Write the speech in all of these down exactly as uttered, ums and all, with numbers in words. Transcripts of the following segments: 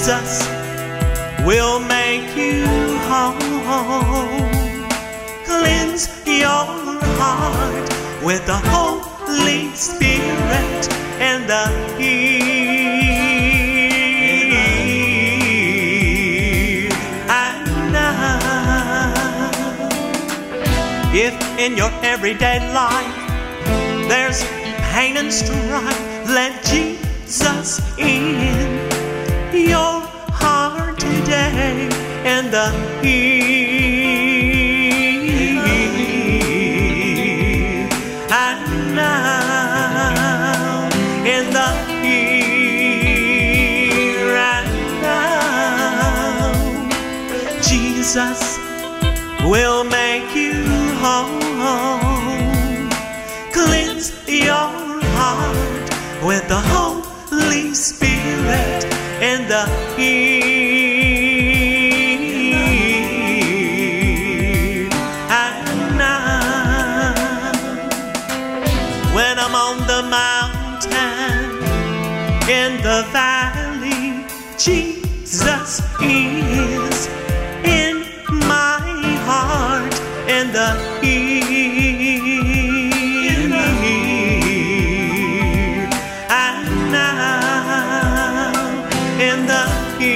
Jesus will make you whole. Cleanse your heart with the Holy Spirit and the here and now. If in your everyday life there's pain and strife, let Jesus in your heart today and the here and now, in the here and now. Jesus will make you whole. Cleanse your heart with the Holy Spirit and the here and now. When I'm on the mountain, in the valley, Jesus is in my heart and the here and now, in the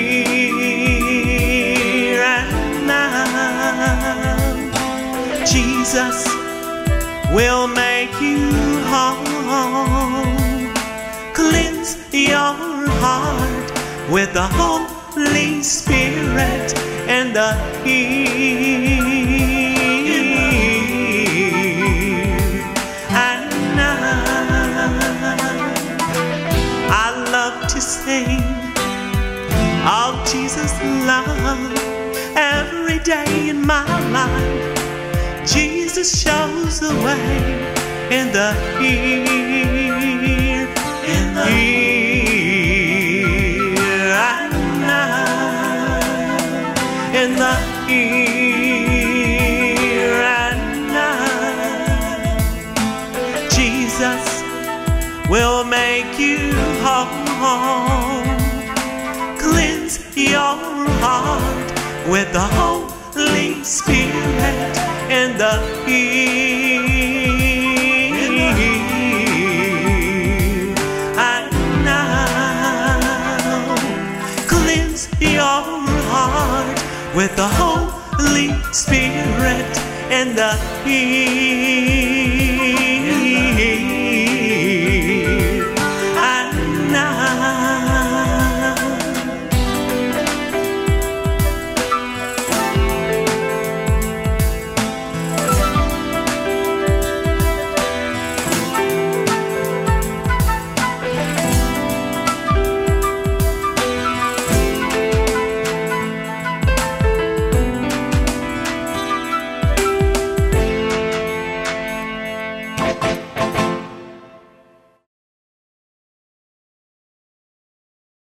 here and now. Jesus will make you whole. Cleanse your heart with the Holy Spirit and the here and now. I love to sing of Jesus' love every day in my life. Jesus shows the way in the here, in the here and now, in the here and now. Jesus will make you whole. Cleanse your heart with the Holy Spirit and the here and now. Cleanse your heart with the Holy Spirit and the here